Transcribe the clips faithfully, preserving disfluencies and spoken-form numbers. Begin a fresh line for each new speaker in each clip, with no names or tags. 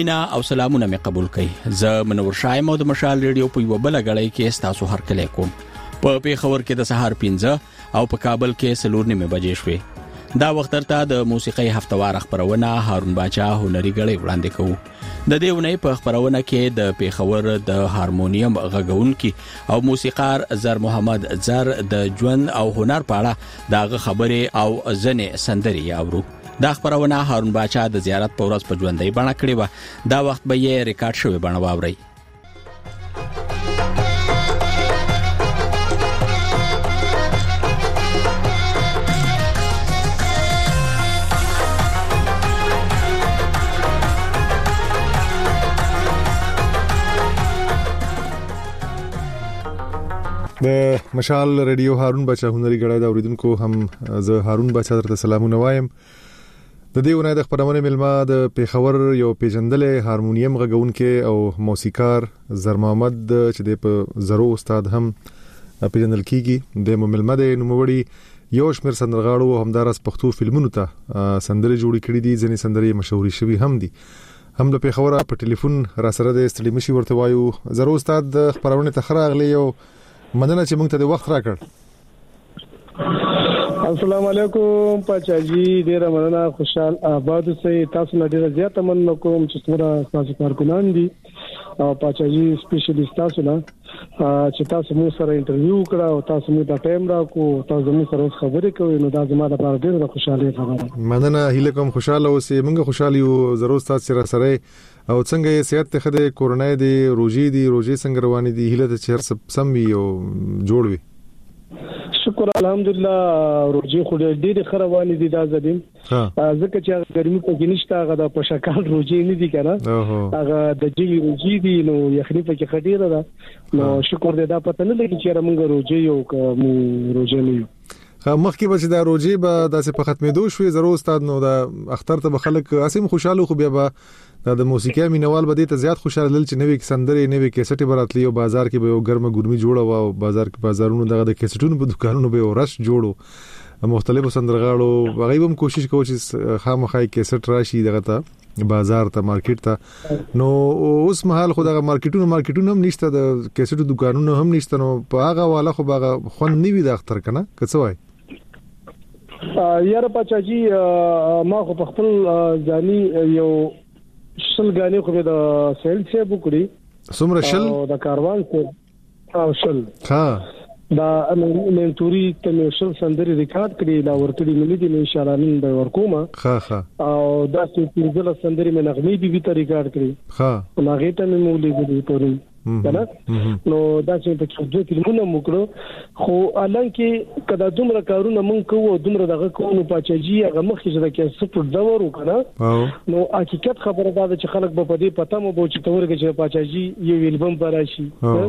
مینا او سلامونه مې قبول کړئ. زه منور شایم او د مشال ریډیو په یو بل غړی کې تاسو هر کله کوم. په پیښور کې د سهار پنځه او په کابل کې سلور نیمه بجې شوې. دا وخت ترته د موسیقي هفتوار خبرونه هارون باچا هنري غړی وړاندې کوو. د دې ونې په خبرونه کې د پیښور د هارمونیم غږونکي او موسیقار زر محمد زر د ژوند او هنر په اړه دغه خبرې او ځنې سندري اورو. دا خبرونه هارون باچا د زیارت په ورځ په ژوندۍ بڼه کړې و. دا وخت به یې ریکارډ شوی بڼه واوري.
د مشال ریډیو هارون باچا هنري غړی دا اوریدونکو هم زه هارون باچا درته سلامونه وایم. د دې ونې د خبرونه ملما د پیښور یو پیژندلې هارمونیم غږونکي او موسیقار زر محمد چې د په زرو استاد هم پیژندل کیږي. د ملما د نوموړي یو شمېر سندرغاړو او همدارس پښتو فلمونو ته سندرې جوړې کړې دي. ځینې سندرې مشهوري شوي هم دي. هم د پیښور په ټلیفون را سره د استړي مشي ورته وایو. زرو استاد د خبرونه تخراغلی یو مننه چې موږ ته د وخت راکړ.
السلام علیکم پاچاجي، ډیره مننه. خوشحال آباد اوسئ. تاسو نه ډیره زیاته مننه کوم چې څومره تاسو کارکونان دي او پاچاجي سپیشلیست تاسو نه چې تاسو مو سره انټرویو وکړه او تاسو مو د ټایم راکو تاسو مو سره خبرې کوي. نو دا زما لپاره ډیره خوشاله خبره.
مننه. هیله کوم خوشاله اوسئ. موږ خوشاله یو. ضرور تاسو سره سره او څنګه یې صحت ته خده کورونا دی روزي دی روزي څنګه روانې دي. هیله ته چیر سم وي او جوړ وي.
شکر الحمدلله. روزي خو ډېر خروانې دي دا زدين ځکه چې ګرمي په کې نشته. هغه د پشکال روزي نه دي کنه. هغه د جلی روزي دي نو یخني په کې خډيره ده. نو شکر دې دا پته نه لګي چې موږ روزي یو کوم روزي نه یو.
مخکې به چې دا روزي به داسې په ختمېدو شوې. ضرور استاد نو دا اختر ته خلک اسیم خوشاله خو بیا به دا د موسیقي مینوال به دې ته زیات خوشاله دل چې نوې سندرې نوې کیسټي براتلی او بازار کې به یو ګرمه ګرمي جوړه او بازار کې بازارونو دغه د کیسټونو په دکانونو به ورش جوړو. مختلفو سندرغاړو هغه هم کوشش کوي چې خامخای کیسټ راشي دغه ته بازار ته مارکیټ ته. نو اوس مهال خو دغه مارکیټونو مارکیټونو هم نشته، د کیسټو دکانونو هم نشته. نو په هغه والا خو هغه خون نیوي د اختر کنه کڅ وای
یاره پاچاجي. ما خو په خپل ځاني یو شل غانې خو به د سیل څخه بوکړي.
سمره شل
او د کاروان څخه او شل
ها
دا نن توري ته شل سندري ریکارډ کړی. لا ورته ملي دي ان شاء الله نن به ورکوما.
ها ها
او دا چې پنځه سندري مې نغمې دي به ریکارډ کړی.
ها
هغه ته مې مولې دي پورې کنه. نو دا چې په څو دوه فلمونه موکړو خو الان کې کدا دومره کارونه مونږ کوو دومره دغه کوو پاچاجي هغه مخکې چې د کې سپورت دا ورو کنه. نو حقیقت خبره ده چې خلک به په دې پته مو بو چې تورګه چې پاچاجي یو البم براشي،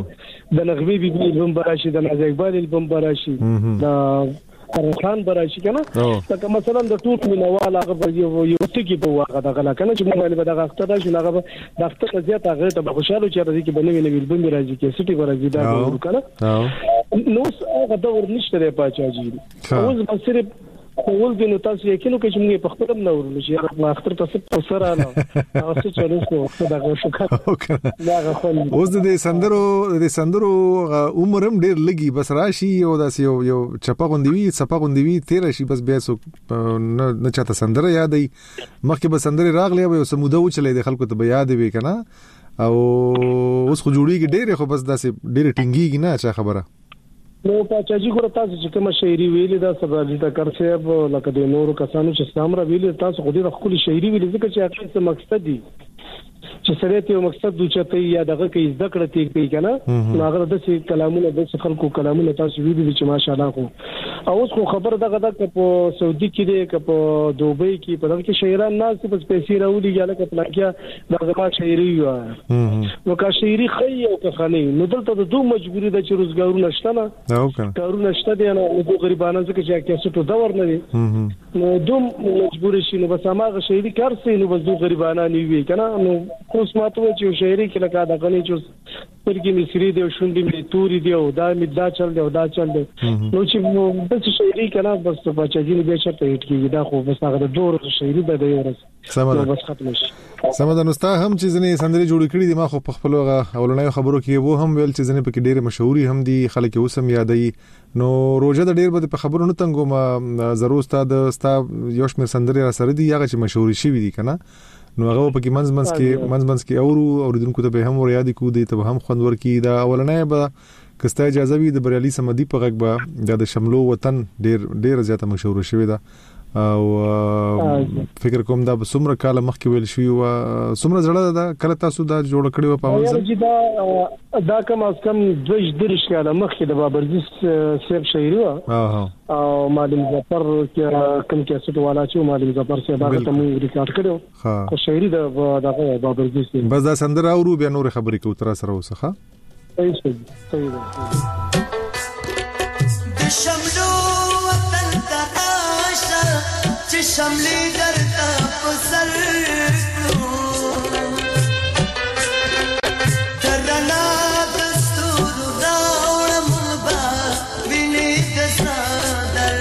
د نغمې بي بي البم براشي، د نازک اقبال البم براشي، د خان براشي کنه. لکه مثلا د ټوټ مینوال هغه یو یو ټکی په واغه دغه کنه چې موږ به دغه اختر شو هغه د اختر زیات هغه ته خوشاله چې راځي کې بنوي نوي البم راځي کې سټي ورځي دا کنه. نو هغه دور نشته پاچاجي. اوس به صرف اول دنو تاسو یقینو کې چې موږ په خپل نه ورل شي هغه اختر تاسو په سره نه هغه څه چلو څه دغه شو کړه دا خو
اوس د سندرو د سندرو عمرم ډیر لګي بس راشي او داس یو یو چپا غوندوي چپا غوندوي تیر شي بس بیا سو نه چاته سندره یادې مخکې به سندره راغلی او سموده و چلې د خلکو ته یاد وي کنه. او اوس خو جوړیږي ډیر خو بس داسې ډیر ټینګیږي نه چا خبره.
نو پاچاجي ګور تاسو چې کوم شاعري ویلې دا سبا د کار صاحب لکه د نورو کسانو چې سامره ویلې تاسو خو دې خپل شاعري ویلې ځکه چې اخر څه مقصد دی چې سره ته مقصد دوچته یا دغه کې ذکر ته کوي کنه. هغه د څه کلامونه د څه خلکو کلامونه تاسو ویلې چې ماشاءالله خو اوس خو خبر دغه د په سعودي کې دی که په دوبۍ کې په دغه کې شاعران ناس په پیسې راولي یا لکه پلاکیا دغه شاعري وایي. نو کا شاعري خي او که خني نو دلته د دوه مجبوري د چې روزګارونه شته نه کارونه شته دي نو د غریبانو څخه چې کیسه ته دور نه دي نو دوه مجبوري شي نو بس هغه شاعري کار سي نو بس دوه غریبانه نیوي کنه. نو اوس ماته چې شاعري کې لکه دغه نه چې سترګې مې سری دی شونډې مې توري دی او دا مې دا چل دی او دا چل دی نو چې د شاعري کنه بس په چاجي به شرط هټ کیږي دا خو بس هغه د دور شاعري به دی ورس
سمه بس ختم شي سمه د نوستا هم چې ځنې سندري جوړ کړي دي ما خو په خپل اولنۍ خبرو کې وو هم ویل چې ځنې په کې ډېر مشهوري هم دي خلک اوس هم یادې نو روزه د ډېر په خبرو نه تنګو ما ضرور ستاد ستا یو شمېر سندري را سره دي هغه چې مشهوري شي دي کنه نو هغه په کې منځ منځ کې منځ منځ کې اورو اوریدونکو ته به هم ور یاد کو دي ته هم خوند ورکی دا اولنۍ به کستا اجازه وي د بریالي سمدي په غږ به د شملو وطن ډېر ډېر زیاته مشهور شوی دا او فکر کوم دا به څومره کال مخکې ویل شوی او څومره زړه دا کله تاسو دا جوړ کړی و په اول
ځل دا دا کم از کم دوه درش کاله مخکې د بابرزي سیب شاعري و او معلم ظفر کوم کیسټ والا چې معلم ظفر سیب هغه ته مو ریکارډ کړو خو شاعري د دغه بابرزي سیب
بس دا سندره اورو بیا نور خبرې کو تر سره وسخه
صحیح صحیح
د شملو وطن تراشا چې شملې درته په سر کړو ترنا دستور راوړم با وینې د صدر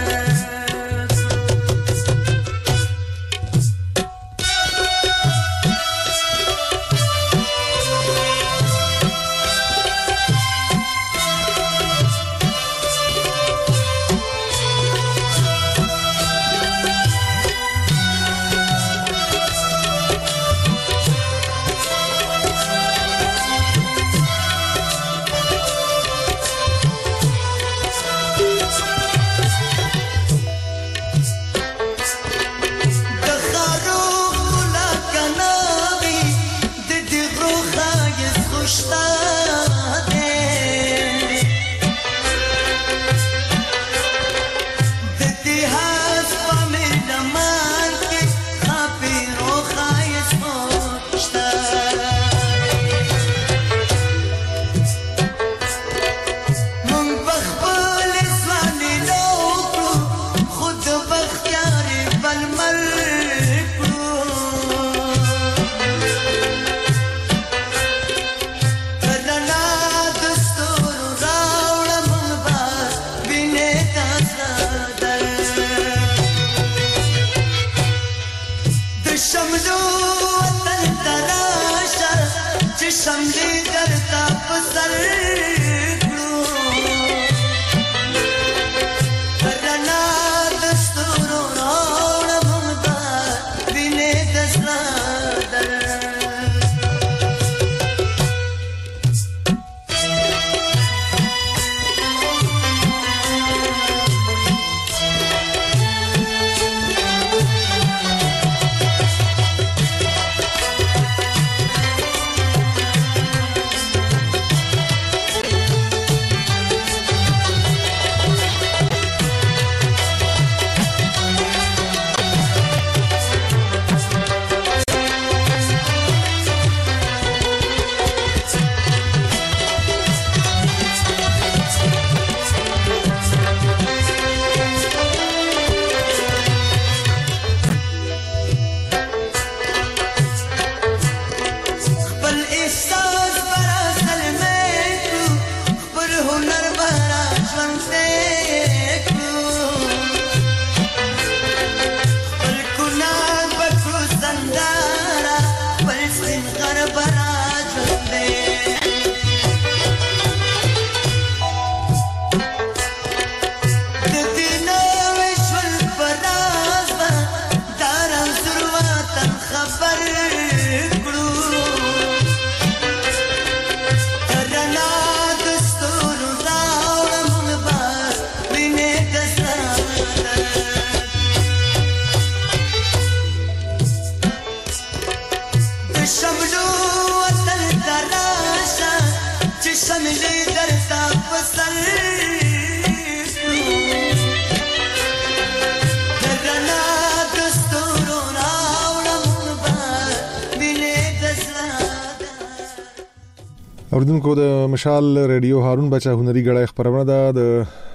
اوردونکو د مشال ریډیو هارون بچا هنري غړای خبرونه ده د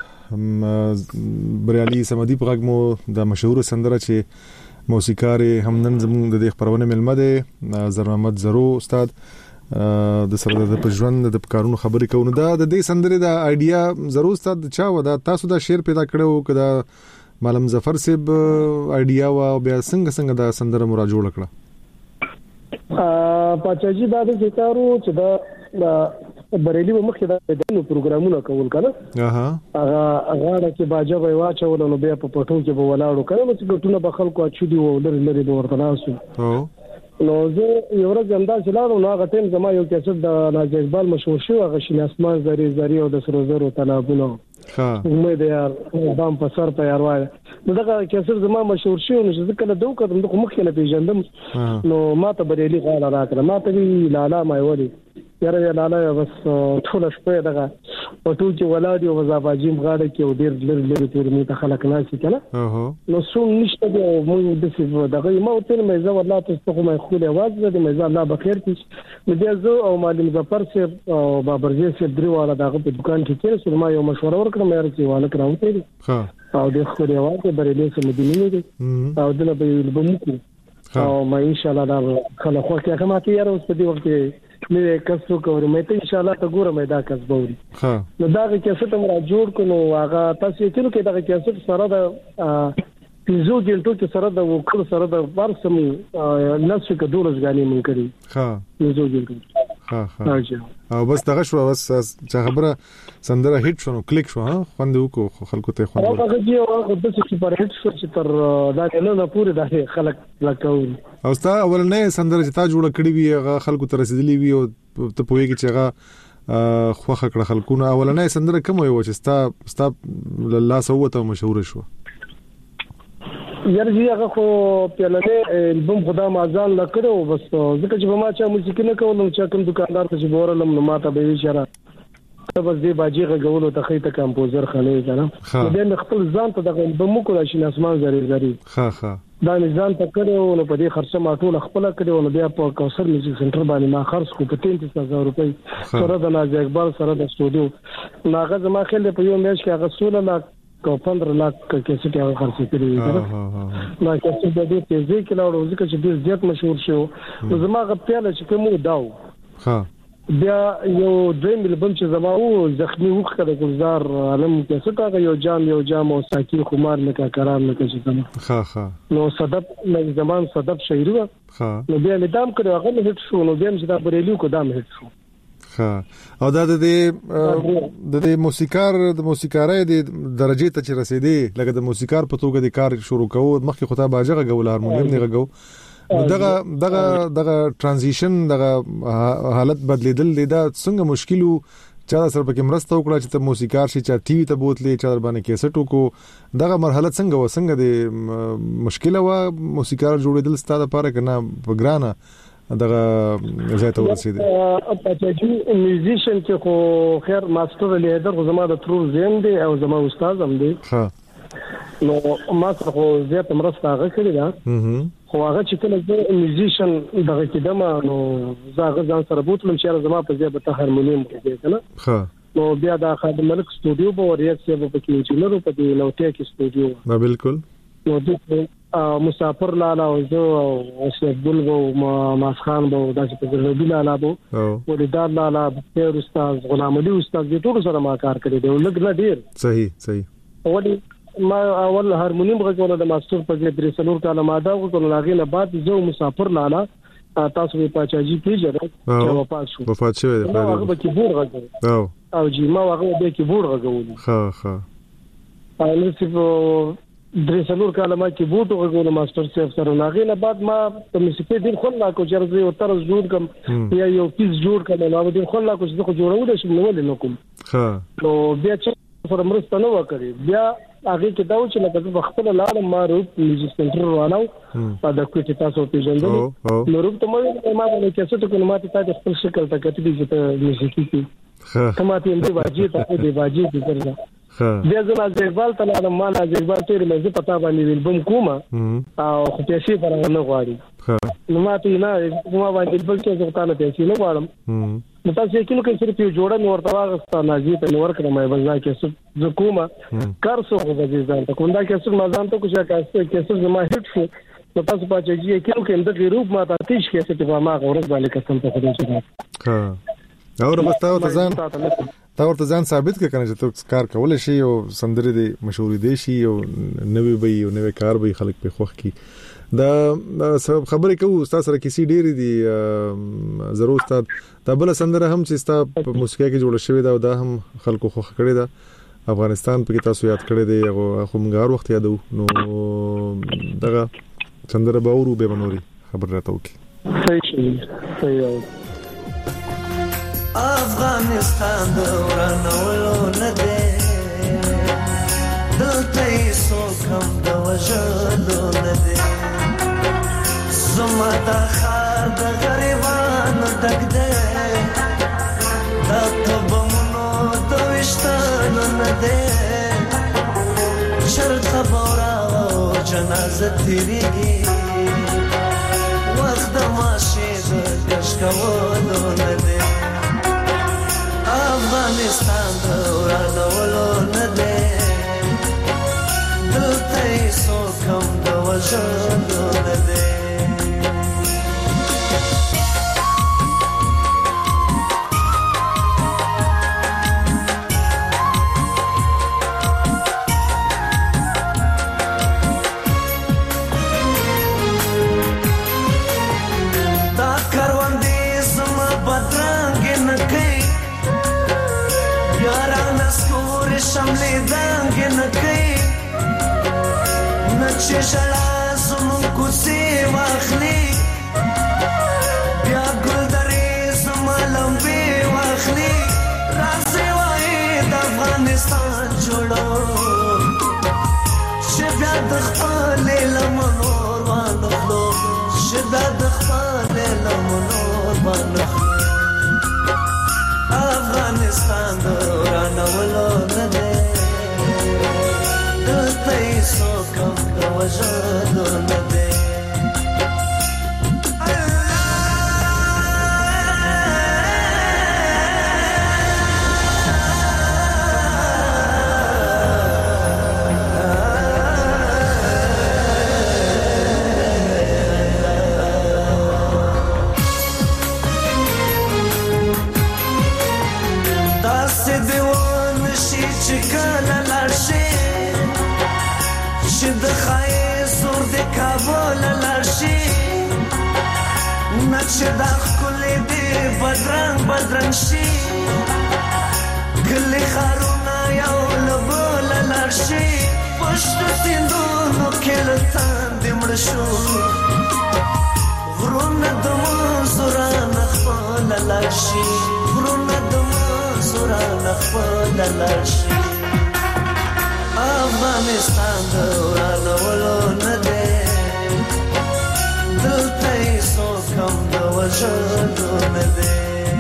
بریالي سمدي په غږ مو د مشهور سندره چې موسیقار هم نن زموږ د خبرونه ملمه ده زر محمد زرو استاد د سره د پژوند د کارونو خبرې کوو. دا د دې سندرې د آیډیا ضرور ستاسو چا ودا تاسو دا شعر پیدا کړو کدا معلم ظفر صاحب آیډیا وا بیا څنګه څنګه دا سندره مرا جوړ کړه؟
ا پچاجي دا د ذکرو چې دا بریلی مخکې دا د پروګرامونو کول کنه اها هغه هغه چې باجه وای واچول نو بیا په پټو کې به ولاړو کنه چې ګټونه به خلکو اچو دی ولر لري به ورته ناسو او نو زه یو ورځ هم دا چلاړو نو هغه ټیم زما یو کیسټ د ناجی اقبال مشهور شو هغه شین اسمان زری زری او د سرو زرو تنابونه ها امید یار بام په سر په یار وای نو دا کیسټ زما مشهور شو نو چې کله دوه کړم د مخ نه پیژندم نو ما ته بریلی غاړه راکړه ما ته وی لالا مې ودی یاره لالا بس ټول شپه دغه پټو کې ولادي او زاباجیم غاړه کې او ډیر لر لر تور می ته خلک ناشي کنه نو څوم نشته دی موږ د څه دغه ما ته مې زو الله تاسو خو مې خو له واز دې مې الله بخیر کړي مې بیا زه او معلم ظفر صاحب او بابرزي صاحب درې والا دغه په دکان کې کې سره ما یو مشوره ورکړم مې راځي والا کراوته ها او د خو له واز برېلې سم مدینه دي او دله به بمکو او ما ان شاء الله دا خلک خو کې هغه ماته یاره اوس په دې وخت کې مې کسو کوم مې ته ان شاء الله ته ګورم دا کس بوري ها نو دا کیسه ته مرا جوړ کړو هغه تاسو یې کړو کې دا کیسه سره د پیزو ګلټو کې سره د وکړ سره د ورسم نفس کې دولس غاني مونږ کړی ها پیزو ګلټو ها ها او بس دغه شو بس چې خبره سندره هیټ شو نو کلیک شو ها خوند وکړو خلکو ته خوند هغه دی هغه د څه پر هیټ شو چې تر دا نه نه پوره د خلک لکاول
او ستا اولنې سندره چې تا جوړ کړې وي هغه خلکو ته رسیدلې وي او ته پوهیږي چې هغه خوخه کړه خلکو نه اولنې سندره کوم یو چې ستا ستا الله سوته مشهور شو
یار جی هغه خو پیلنه البوم خدا مازان لکړو بس ځکه چې ما چا موسیقي نه کولم چې کوم دکاندار ته چې بورلم نو ماته به اشاره بس دې باجی غوولو ته خېته کمپوزر خلې کنه دې خپل ځان ته د البوم کو راشي اسمان زری زری ها ها دا نظام ته کړو نو په دې خرچه ما ټول خپل کړو نو بیا په کوثر میوزیک سنټر باندې ما خرڅ کو په تینتیس هزار روپۍ سره د ناجی اقبال سره د سټوډیو ناغه زما خل په یو میش کې هغه سول لاک کو پندرہ لاکھ کیسه ته خرڅ کړی دی نو کیسه د دې تیزی کې لاړو ځکه چې ډیر زیات مشهور شو نو زما غپیاله چې کوم داو ها بیا یو دریم البوم چې زما او زخمی وخ کړه گلزار عالم کیسه تا یو جام یو جام او ساکی خمار نه کا قرار نه کوي زما ها ها نو صدب نه زمان صدب شعر ها نو بیا مدام کړه هغه هټ شو نو بیا چې دا بریلیو کو دام هټ شو
او دا د د د موسیقار د موسیقارۍ د درجه ته چې رسیدي لکه د موسیقار په توګه د کار شروع کوو مخکې خو ته باجه غول هارمونیم نه غو دغه دغه دغه ترانزیشن دغه حالت بدلیدل دا څنګه مشکلو چا سره پکې مرسته وکړه چې ته موسیقار شې چې ټي وي ته بوتلې چې در باندې کیسټ وکړو دغه مرحله څنګه و څنګه د مشکله و موسیقار جوړېدل ستاسو لپاره کنه په ګرانه دغه ځای ته ورسېد
په چې میوزیشن کې خو خیر ماستر لیدر خو زما د ترور زم دی او زما استاد هم دی ها نو ما سره خو زیات مرسته هغه کړی دا خو هغه چې کله د میوزیشن دغه کې دمه نو زه ځان سره بوتلم چې زما په ځای به هارمونیم کې کنه ها نو بیا د خادم ملک سټوډیو په وریا کې په کې انجینر په دې لوټیا کې سټوډیو
ما بالکل
نو د مسافر لالا او زه او شیخ بلغو ماس خان بو داسې په ګرځېدل لالا بو او ولدار لالا بخیر استاد غلام علي استاد دې ټول سره ما کار کړی دی لګ نه ډیر
صحیح صحیح
او ما اول هارمونیم غوښنه د ماستر په دې درې سلور کاله ما دا غوښنه لاغې نه بعد زه مسافر لالا تاسو په پاچاجي پیژنه چې وفات شو
وفات شوی دی
هغه به کیبورډ غږ او او جی ما هغه به کیبورډ غږول
ها ها
او نو درې سلور کاله ما کې بوټو غوونه ماستر سیف سره لاغې نه بعد ما په موسیقي دین خو لا کو چرځي او طرز جوړ کم یا یو پیس جوړ کړم نو دین خو لا کو چې خو جوړول شم نو ولې نو کوم ها نو بیا چې سره مرسته نه وکړي بیا هغه کې دا و چې لکه په خپل لاړ ما روپ میوزیک سنټر روانو په د کوټه تاسو پیژندل نو روپ ته ما ما کې څه ته کوم ماته تاسو خپل شکل ته کتلی چې ته موسیقي کې کماته دې واجی ته دې واجی دې ګرځا بیا زه ناجی اقبال ته لاړم ما ناجی اقبال ته مې پتا باندې البوم کومه او خو پیسې پر نه غواړي نو ما ته نه ما باندې بل څه ځکه نه پیسې نه غواړم نو تاسو یې کینو کې صرف یو جوړه نور تا واغستا ناجی ته نور کړم مې بل کې څه کومه کار څه غوږی ځان ته کوم دا کې څه ما ځان ته کوم چې کې څه ما هټ شو نو تاسو پاچاجي کې کوم د غروب ما ته تیش کې چې په ما غورز باندې قسم ته خدای شي.
ها اور مستاو ته ځان تا ورته ځان ثابت کړ کنه چې تو کار کول شي او سندري دي مشهور دي شي او نوې به او نوې کار به خلک په خوخ کی دا خبرې کوو استاد سره کیسې ډېری دي ضرور استاد دا بل سندره هم چې استاد په موسیقي کې جوړ شوی دا او دا هم خلکو خوخ کړی دا افغانستان په کې تاسو یاد کړی دی او خو موږ وخت یادو نو دغه سندره باورو به منوري خبر راته وکي.
صحیح شي صحیح.
افغانستان دورانولو نده دلته ایسو کم دو وجلو نده زما دا خار دا غریبانو دک ده دا تبمونو دوشتانو نده چرت بورا و جنازه تیریگی وقت ماشی دا کشکولو نده افغانستان دورانولو نده دلته ایسو کم دو وجلو نده دا کروندی زما بدرنگ نکی یاران اسکور شملی دنگ نکی نچه شلا زمون کسی واخلی بیا گل داری زمالم بی واخلی رازی وائی دا افغانستان جوڑو شبیا دخپالی لمنور وانخلو شبیا دخپالی لمنور وانخلو افغانستان دورانولو نده دلته ایسو کم دو وجلو نده نچه دا خکلی دی بدرنگ بدرنگ شی کلی خارونا یو لبول لرشی پشت سیندونو کلتان دی مرشو غرون دمو زوران اخفال لرشی غرون دمو زوران اخفال لرشی افغانستان دورانولو نده دلته ایسو کم دو وجلو نده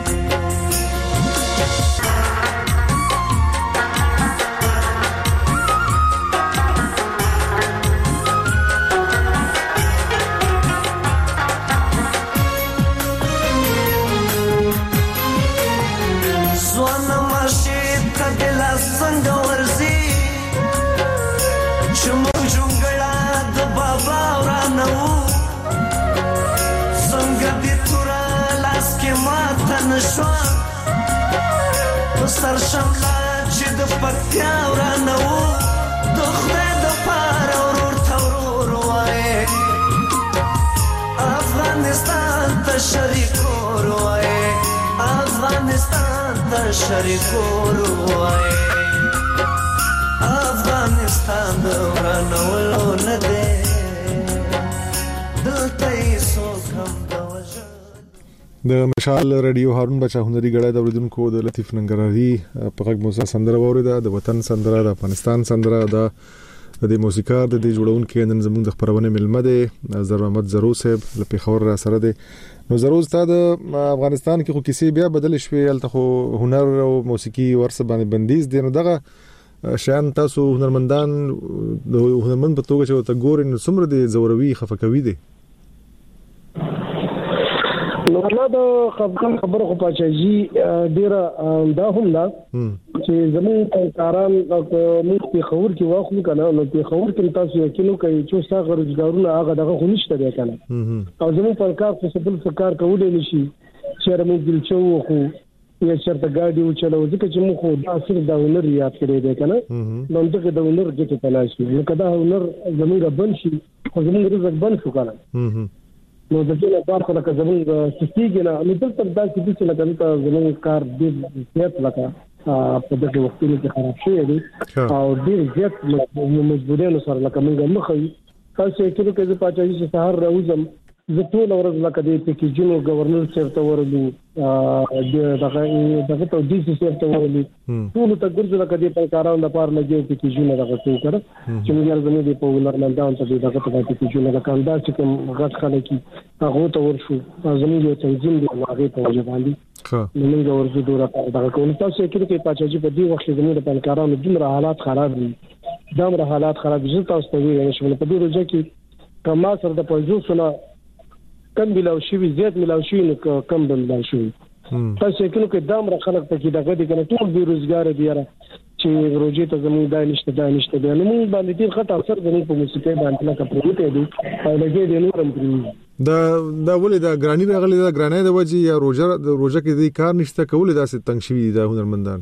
زوان ماشید تا دلا سنگ ورزی چمو جنگلا د بابا ورانو نشوا سر شملا چې د پکتیا ورانو د خدای د پاره ورور تورور وای افغانستان ته شریکور وای افغانستان ته شریکور وای افغانستان د ورانو نده دلته ایسو کم
د مشال رادیو هارون بچا هنري غړای د اوریدونکو د لطیف ننګرهاري په غږ موسی سندره وریده د وطن سندره د افغانستان سندره د د موسیقار د جوړونکو نن زموږ د خبرونه ملمه ده زر محمد زرو صاحب له پیښور را سره ده نو زرو استاد افغانستان کې خو کیسې بیا بدل شوې الته خو هنر او موسیقي ورسره باندې بندیز دي نو دغه شان تاسو هنرمندان د هنرمند په توګه چې ته ګورئ نو څومره دي زوروي خفقوي دي
نو نه د خبرو خبرو خو پاچاجي ډیره دا هم دا چې زموږ کاران موږ په خبر کې واخلو کنه نو په خبر کې تاسو یقینو کوي چې څنګه روزګارونه هغه دغه خو نشته دی کنه او زموږ پر کار څه بل څه کار کولای نشي چې موږ دلچو خو یا چرته ګاډي و چلو ځکه چې موږ خو دا صرف دا هنر یاد کړی دی کنه نو دغه د هنر کې تلاشي نو کدا هنر زموږ بن شي خو زموږ رزق بن شو کنه نو د دې لپاره خو لکه زموږ سټیګ نه نو دلته دا چې څه لکه زموږ کار دې زیات لکه په دغه وختونو کې خراب شوی دی او ډیر زیات مجبورانو سره لکه موږ مخې تاسو کې چې پاتې چې سهار راوځم زه ټول ورځ لکه د پکیجونو گورنر چیرته ورلو دغه دغه ته ډي سي چیرته ورلو ټول ته ګرځي لکه د کارانو لپاره لګي پکیجونو دغه څه کړ چې موږ زموږ د په ولرمندان ته دغه ته پکیجونو د کاندار چې کوم غټ خلک هغه ته ورشو زموږ یو تنظیم دی هغه ته وجه باندې ها موږ ورته دوره دغه کوم تاسو کې پاتې په دې وخت زموږ د کارانو دومره حالات خراب دي دومره حالات خراب دي تاسو ته ویل شو په دې ورځ کې کما سره د پوزو سره کم بلاو شي زیات ملاو شي نو کم بلاو شي تاسو کې نو کې دام را خلک پکې دغه دي کنه ټول بي روزګار دي را چې روزي ته زموږ د نشته د نشته د نو موږ باندې ډیر خطر اثر زموږ په موسیقي باندې لکه پروته دي او لګي دي نورم پرې
دا دا ولې دا ګرانی راغلي دا ګرانه د وجه یا روزه د روزه کې دې کار نشته کول دا ست تنګ شوی دا هنرمندان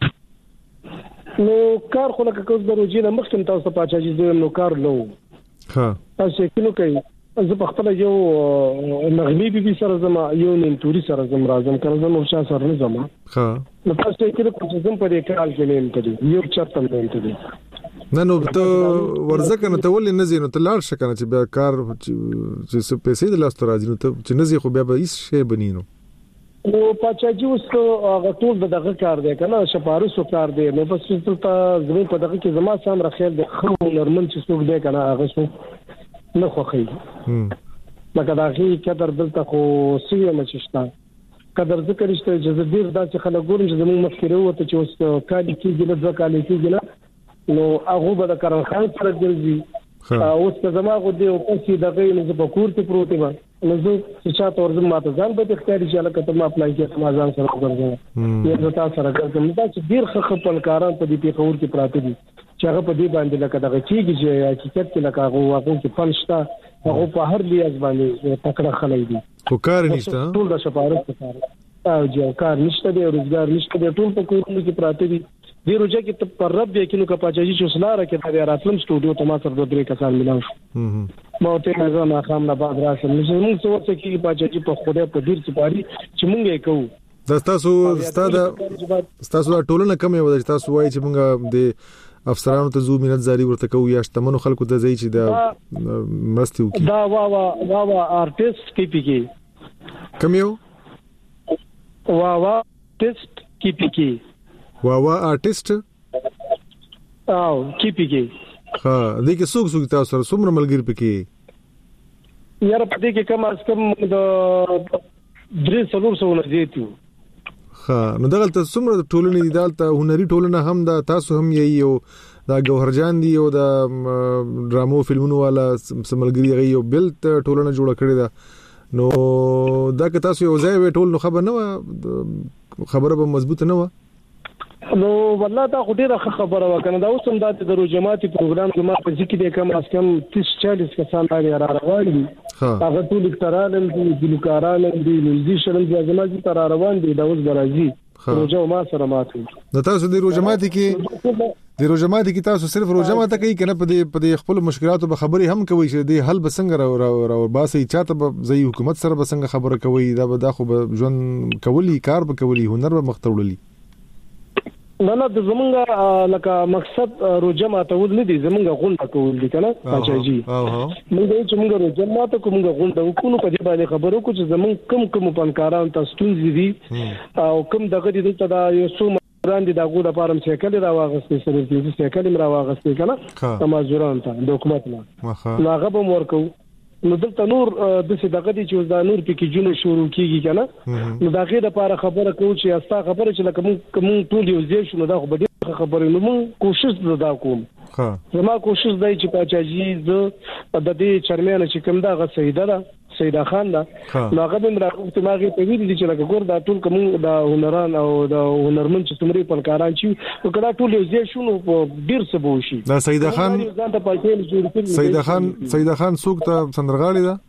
نو کار خو لکه کوم د روزي نه مخکې تاسو پاتې دي نو کار لو
ها
تاسو کې نو کوي زه په خپل یو نغمي بي بي سره زما یو نن توري سره زم راځم کله زم ورشا سره نه زما
ها
نو تاسو کې کوم زم په دې کال کې نه کړی یو چرته نه کړی
نه نو ته ورزه کنه ته ولې نه زینو ته لاړ شکنه چې بیا کار چې پیسې د لاس راځي نو ته چې نه زی خو بیا به هیڅ شی بنینو
نو پاچاجي اوس هغه ټول دغه کار دی کنه شپارسو کار دی نو بس ته زمو په دغه کې زما سم راخیل د خو نورمال چې څوک دی کنه هغه څو نه خوخی لکه دا غي قدر دلته خو سیه نششتا قدر ذکر شته چې ډیر داسې خلک ګورم چې زموږ مخکره وته چې اوس کالي کېږي د ځکه کالي کېږي نو هغه به د کارن خان سره ګرځي اوس که زما غو دی او چې دغه نه په کور ته پروت و نو زه چې چاته ورزم ماته ځان به اختیاري چې لکه ته ما اپلای کې سم ځان سره ورغلم یو ځتا سره ګرځم دا چې ډیر خپل کاران په دې په خور کې پراته دي چې هغه په دې باندې لکه دغه چیږي چې حقیقت کې لکه هغه واقع کې پنځتا هغه په هر لیاز باندې تکړه خلای دي
خو کار نشته
ټول د شپارت لپاره او چې کار نشته دی روزګار نشته دی ټول په کورونو کې پراته دي دې روزه کې ته پر رب یې کینو کپاچاجي چې سلاره کې د راتلم سټوډیو ته ما سره د درې کسان ملاو شو ما ته نه زما خام نه بعد راشم چې موږ څه وڅ کې پاچاجي په خوده په ډیر سپاري چې موږ یې کوو
دا تاسو ستاسو تاسو ټولنه کم یو د تاسو وایي چې موږ د افسرانو ته زو مینت زاری ورته کوو یا شتمنو خلکو ته ځي چې دا مرستي وکړي
دا وا وا وا وا ارټیست کی پی کی
کوم یو
وا وا ټیست کی پی کی
وا وا ارټیست
او کی پی کی
ها دې کې څوک څوک تاسو سره څومره ملګری پکې
یاره په دې کې کم از کم د درې څلور سو نه زیاتو
ها نو دغلته څومره ټولنې دي دالته هنري ټولنه هم دا تاسو هم یې یو دا ګوهرجان دی او دا ډرامو فلمونو والا سملګری غي یو بل ټولنه جوړه کړې ده نو دا که تاسو یو ځای وې ټول نو خبر نه و خبره به مضبوطه نه و
نو والله دا خو ډیره خبره وکنه دا اوس هم د درو جماعتي پروګرام کې ما په ځکه د کم از کم تیس چالیس کسان راغلي را روان دي هغه ټول اکترالم دي ګلوکاران دي میوزیشن دي زمازي تر روان دي دا اوس برازي روزه ما سره ماته
نو تاسو د روزماتي کې د روزماتي کې تاسو صرف روزماته کوي کنه په دې په دې خپل مشکلاتو به خبري هم کوي چې د حل بسنګ را او باسي چاته به زي حکومت سره بسنګ خبره کوي دا به دا خو به ژوند کولی کار به کولی هنر به مختړولي
نه نه د زمونږه لکه مقصد روزه ماته ول نه دي زمونږه غونډه کول دي کنه پاچاجي موږ چې موږ روزه ماته کومه غونډه وکړو په دې باندې خبرو کو چې زمون کم کم فنکاران تاسو ستونزې دي او کم دغه دي ته دا یو څو مران دي دا ګوډه پارم چې کله را واغستې سره دې چې کله را واغستې کنه تمازوران ته د حکومت نه نو هغه به ورکو نو دلته نور د څه دغه دي چې دا نور پکې جون شروع کیږي کنه نو دا غیر لپاره خبره کوو چې استا خبره چې لکه مونږ ټول یو ځای شو نو دا خو به خبره نو مونږ کوشش وکړو کوم
ها
زما کوشش دی چې پاچاجي ز د دې چرمنه چې کوم دا غ سیده ده سیدا خان دا نو هغه د راغوت ماغه په ویل دي چې لکه ګور دا ټول کوم د هنران او د هنرمن چې څومره فنکاران چې وکړه ټول یو ځای شونو ډیر څه بو شي
دا سیدا خان سیدا خان سیدا خان څوک ته سندرغاړي دا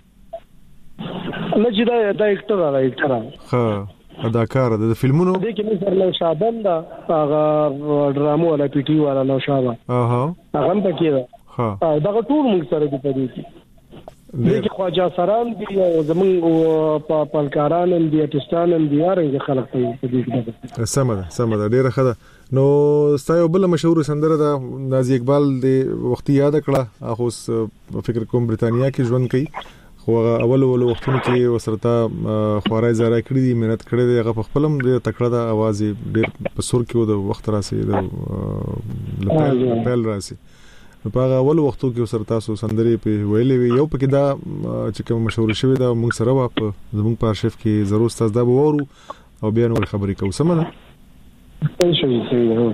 نه چې دا د اکټر را اکټر
ها اداکار د فلمونو
د کې مثلا نو شابان دا هغه ډرامو ولا پی ټی ولا نو شابان
اها
هغه هم پکې ده
ها
دا ټول موږ سره دي په دې کې دغه خواجه سران دي او زمون په پلکاران هم دي ارتستان هم دي هرڅه خلک په دې کې
سمه سمه ډیره خده نو ستایو بل مشهور سندره دا نازي اقبال د وختي یاد کړه اخو فکر کوم برتانیا کې ژوند کوي خو اول اول وختونو کې وسرتا خوارای زارا کړی دي مهنت کړی دی هغه په خپلم د تکړه د आवाज ډیر په سور کې د وخت راسي د لپیل راسي په هغه اول وختو کې وسرتا سو سندري په ویلې وی یو پکې دا چې کوم مشهور شوی دا موږ سره وا په زموږ په ارشیف کې ضرور تاسو دا وورو او بیا نور خبرې کوو سمه
ده شوي شوي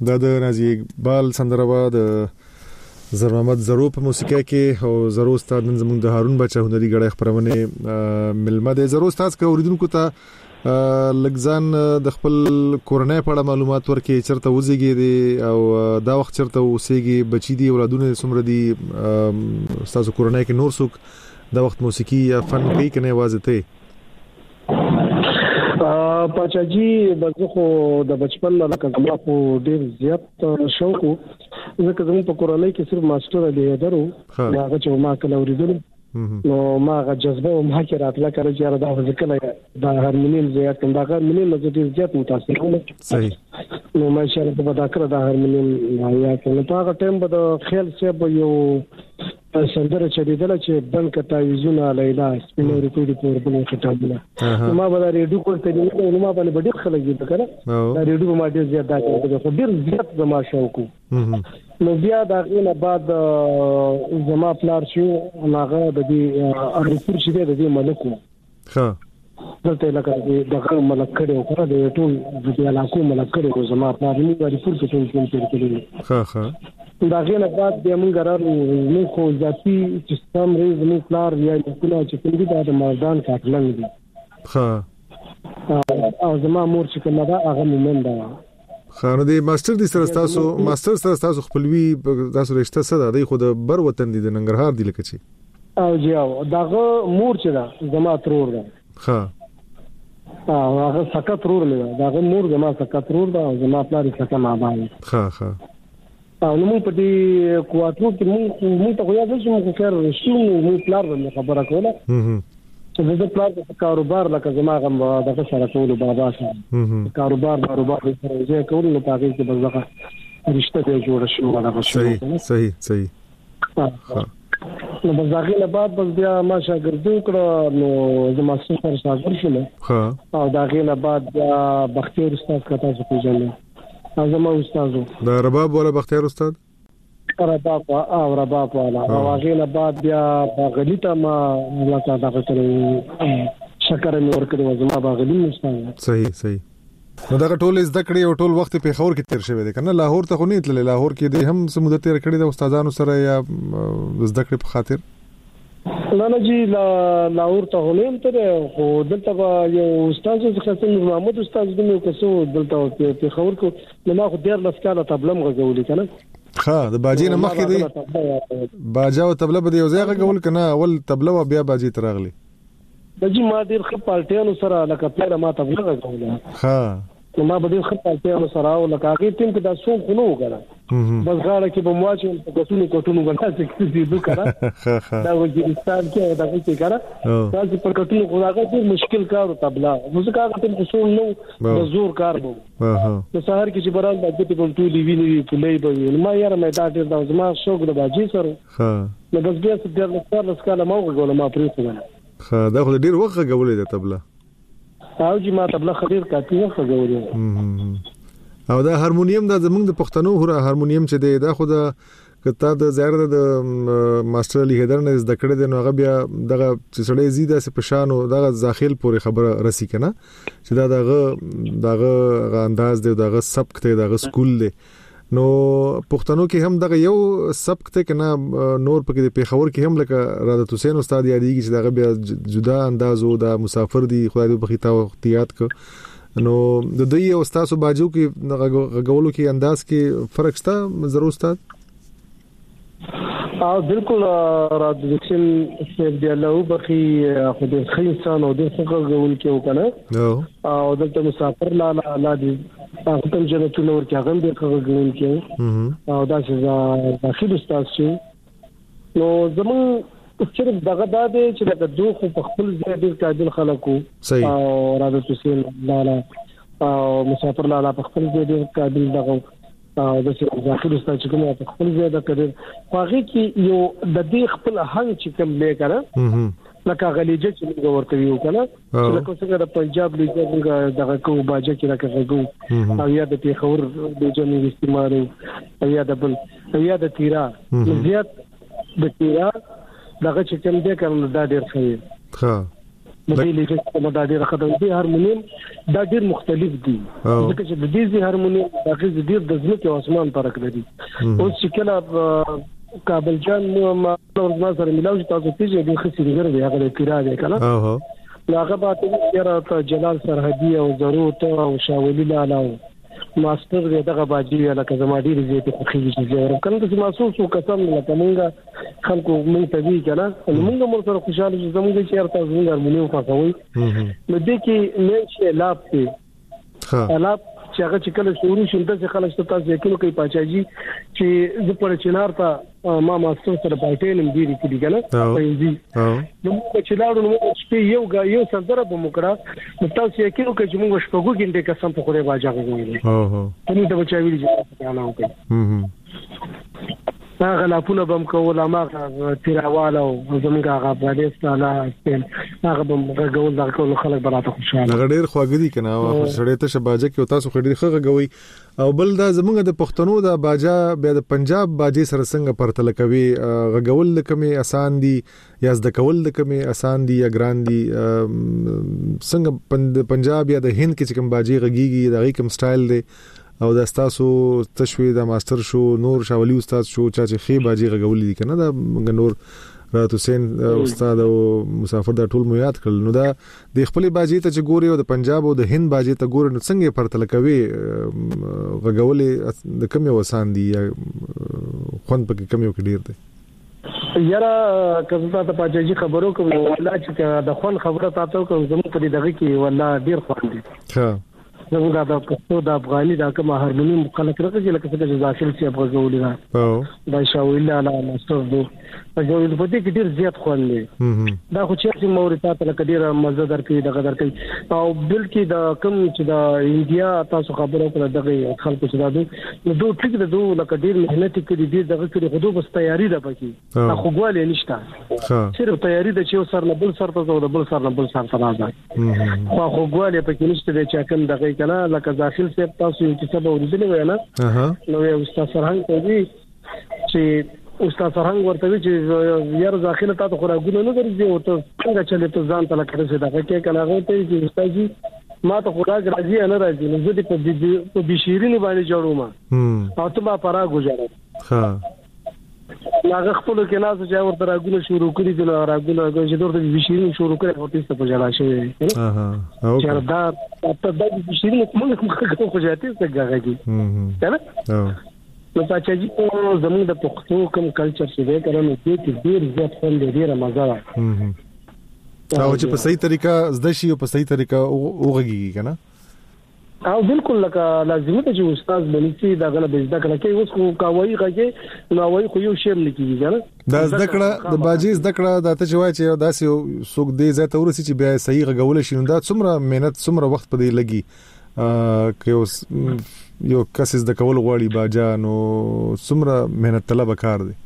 دا د نازي اقبال سندروا د زر محمد زرو په موسیقي کې او زرو استاد نن زموږ د هارون بچا هنري غړي خبرونه ملمه د زرو استاد کا اوریدونکو ته لګزان د خپل کورنۍ په اړه معلومات ورکړي چرته وزيږي او دا وخت چرته اوسېږي بچی دي اولادونه سمره دي استاد کورنۍ کې نور څوک دا وخت موسیقي یا فن کوي کنه आवाज ته
پاچاجي بزخو د بچپن نه لکه زما په ډیر زیات شوق ځکه زموږ په کورنۍ کې صرف ماستر علي درو هغه چې ما کله اوریدل نو ما هغه جذبه او ما کې راتله کړی چې دا ځکه دا هارمونیم زیات دا هارمونیم ډیر زیات متاثر وم صحیح نو ما شاله په دا کړ دا هارمونیم یا کنه په هغه ټیم به د خیال څه یو سندره چې دیدل چې بن کټا ویزونه لیلا سپینو ریکورډ پور بل کټابله نو ما به ریډیو کوته دی نو ما باندې ډېر خلک دي کنه دا ریډیو ما ډېر زیات دا کوي ډېر زیات زما شوق نو بیا دا غینه بعد زما پلار شو هغه د دې ریپورت چې د دې ملکو ها دلته لکه دغه ملک کړو خو د ټول د علاقو ملک کړو زما پلار موږ ریپورت ته ټول کړو ها ها دا غینه بعد بیا موږ راغلو نو خو ذاتي سیستم ریز نو پلار یا کله چې کوم دي د مردان کاټلنګ دي ها او زما مور چې کومه دا هغه مومن ده
خانه دی ماستر دي سره تاسو ماستر سره تاسو خپلوي تاسو رشتہ سره دی خو د بر وطن دي د ننګرهار دی لکه چې
او جاو داغه مور چې دا زما ترور ده
ها
او هغه سکه ترور نه داغه مور زما سکه ترور ده او زما پلار سکه ما باندې
ها ها
او نو په دې کواترو کې موږ موږ ته غواړو چې موږ خیر رښتینو موږ پلار باندې خبره کوله چې د پلار د کاروبار لکه زما غم د سره ټول بابا سره کاروبار کاروبار سره یې کول نو پاره کې بزغه رشتہ دې جوړ شو ولا
صحیح صحیح صحیح
نو بزغه له بعد بس بیا ما شاګردو کړه نو زما سره شاګرد شوم او دا غینه بعد بیا بختیار استاد کته څه پیژنم زما استادو
دا رباب ولا بختیار استاد
رباب او رباب والا او هغه نه بعد بیا باغلیته ما الله تعالی دا کړو شکر مې ورکړو زما باغلی استاد
صحیح صحیح نو دا ټول زده کړې او ټول وخت په خور کې تیر شوی دی کنه لاهور ته خو نه تللی لاهور کې د هم سمودت تیر کړی د استادانو سره یا زده کړې په خاطر
نه نه جی لا لاهور ته هلم ته خو دلته یو استاد چې خاصه محمد استاد د نو کسو دلته په خور کو نو ما خو ډیر لسکاله تبلم غوولې کنه
ها د باجی نه مخکې دی باجا او تبله به یو ځای غوول کنه اول تبله بیا باجی ترغلی
د جی ما ډیر خپل پالټیانو سره لکه پلان ما تبله غوولې
ها
نو ما به ډیر خپل پالټیانو سره او لکه هغه ټیم کې دا څو خلو وکړه بس غاړه کې به مواچو په کوټونو کوټونو باندې چې دې وکړه دا وګورستان کې دا څه کړه دا چې په کوټونو خو هغه ډیر مشکل کار تبلا موسیقا ټیم خصوص نو د زور کار وو
اها
د سحر کې چې بران د دې په ټولې ویني په لې به ما یاره مې دا ډیر دا زما شوق د باجی سره
ها
نو بس بیا څه ډیر لسکار لسکار ما وګورم ما پرې څنګه
ها دا خو ډیر وخت غوولې د تبلا
او چې ما تبلا خبر کاټي وخت غوولې
او دا هارمونیم دا زمونږ د پښتنو هر هارمونیم چې دی دا خو دا کته د زیاده د ماستر علی حیدر نه زده کړی دی نو هغه بیا دغه چې سړی زیاده سه پشانو دغه ځاخیل پورې خبره رسی کنه چې دا دغه دغه انداز دی دغه سبق دی دغه سکول دی نو پښتنو کې هم دغه یو سبق ته کنه نور پکې د پیښور کې هم لکه رادت حسین استاد یادېږي چې دغه بیا جدا انداز او د مسافر دی خدای دې بخیتا وختیات ک نو د دوی او استادو باجو کې غوولو کې انداز کې فرق شته ضرور استاد
او بالکل راد حسین سیف دی الله بخي خو د خې انسان او د څنګه غوول کې وکنه او دلته مسافر لا لا دي هغه تم جنته نور کې هغه د غوول کې او دا چې داخلي استاد شي نو زمون صرف دغه دا دی چې د دوه خو په خپل ځای ډیر قابل خلکو او رادت حسین لالا او مسافر لالا په خپل ځای ډیر قابل دغه او د ځاخر استاد چې کومه په خپل ځای د کړي هغه کې یو د دې خپل هنګ چې کوم لې کړه لکه غلیجه چې موږ ورته یو کنه چې لکه څنګه د پنجاب لیګ موږ دغه کو باجه کې راکړو او یا د پیښور د جنوب استعماري او یا د بل یا د تیرا زیات د تیرا دغه چې کوم دې کوم دا ډیر ښه
ها
د دې لیکل د ډېر خدای د هارمونیم دا ډېر مختلف دي ځکه چې د دې هارمونیم د غږ ډېر د ځمکې او اسمان فرق لري اوس چې کله کابل جان ما ورځ سره ملاوي تاسو پیژې د خسرګر دی هغه پیرا دی کنه او هغه به تاسو جلال سرحدي او ضرورت او شاولي لاله ماستر دغه باجی لکه زمادي رضی په خوږي چې ورو کنه چې محسوس وکړم لکه مونږه خلکو مونږ ته وی کنه مونږ مور سره خوشاله چې زموږ چې ارته زموږ هارمونیوم فاکوي نو دې کې مې چې لاب ته لاب چې هغه چې کله شروع شول د خلک ته تاسو یقین کوي پاچاجي چې زه پر چنار ته ما ماستر سره پاتې نم ډیری کړي کنه پېږي نو چې لاړو نو چې یو غا یو سره په مکړه نو تاسو یقین کوي چې موږ شپږو غنټه قسم په خوره باجا کوي او هو ته نو د بچا ویل چې انا وکړي هغه لا پونه بم کوله ما تیراواله او زمونږ هغه باندې ستاله هغه بم غول دا کول خلک براته خوشاله
هغه ډیر خواږه دي کنه او سړی ته شباجه کې تاسو خډیر خغه غوي او بل دا زمونږ د پښتنو د باجا بیا د پنجاب باجی سره څنګه پرتل کوي غول لکمه آسان دي یا زده کول لکمه آسان دي یا ګران دي څنګه پنجاب یا د هند کې کوم باجی غږیږي دا کوم سټایل دی او د استاسو تشوي د ماستر شو نور شاولي استاد شو چې خي باجی غولې دي کنه دا نور رات حسین استاد او مسافر دا ټول مو یاد کړل نو دا د خپل باجی ته چې ګوري او د پنجاب او د هند باجی ته ګوري نو څنګه پرتل کوي غولې د کم یو آسان دي یا خون پکې کم یو کې ډیر دي
یاره کزه ته پاجي خبرو کوم والله چې د خون خبره تاسو کوم زموږ په دغه کې والله ډیر خوان دي ها زموږ د پښتو د افغاني د کوم هارمونیم خلک راځي لکه څنګه چې داخل شي په غوولي دا او دا شاویل لا ماستر دو په جوړ په دې کې ډیر زیات خوان دي دا خو چې موريتا ته لکه ډیر مزه درکې دغه درکې او بلکې د کوم چې د انډیا تاسو خبرو کړه دغه خلکو چې دا دوی دوه ټیک د دوه لکه ډیر مهنت کړي دي دغه کړي خو دوه بس تیاری ده پکې خو غوالې نشته صرف تیاری د چې سر نه بل سر ته د بل سر نه بل سر ته راځي خو خو غوالې پکې نشته چې کوم دغه کنه لکه داخل سے تاسو چې سبا ورېدل وای نه نو یو استاد سرهنګ کوي چې استاد سرهنګ ورته چې یار داخله تاسو خو راګونه نه درځي او ته څنګه چلے ته ځان ته لکه څه دا کې کنه هغه ته چې استاد جی ما ته خو راځي نه راځي نو زه دې په بشیرینی باندې جوړوم او ته ما پرا گزاره ها هغه خپل کې ناز چې ورته راګونه شروع کړی دي راګونه چې درته بشیرینی شروع کړي او تاسو په جلا شوی ها ها چې دا په دې بشیرینی کومه خو جاتي څنګه راګي کنه نو پاچاجي زموږ د پښتو کوم کلچر څه دی کنه نو دې کې ډیر زیات فن دی ډیره مزه ده
او چې په صحیح طریقه زده شي او په صحیح طریقه وګږي کنه
او بالکل لکه لازمي ته چې استاد بنسي دا غل به زده کړه کې اوس خو کاوي غږی نو وایي خو یو شعر لیکيږي کنه
دا زده کړه د باجی زده کړه د ته چې وای چې داسې سوق دی زه ته ورسې چې بیا صحیح غول شي نو دا څومره مهنت څومره وخت پدې لګي که اوس یو کس زده کول غواړي باجا نو څومره مهنت طلب کار دی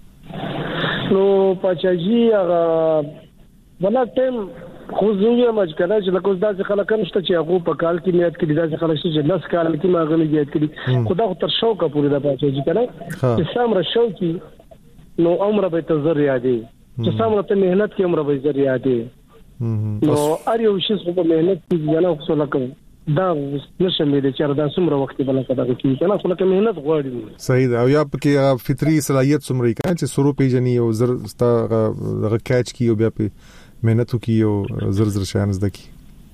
نو پاچاجي هغه بلا ټیم خو زوی مج کړه چې لکه داسې خلک نشته چې هغه په کال کې نیت کړي داسې خلک چې لس کال کې ما غلي نیت کړي خدا خو تر شوقه پوری د پاچاجي کړه چې سامره شوقي نو عمر به تزر یادي چې سامره ته مهنت کې عمر به زر یادي نو ار یو شي په مهنت کې نه خو لکه دا نشم دې چې دا څومره وخت بل کده کې کنه خو لکه مهنت غواړي
صحیح دا او یا په فطري صلاحيت څومره کنه چې سرو پیجنې او زر ستا غ کاچ کی او بیا په مهنتو کی او زر زر شان زده کی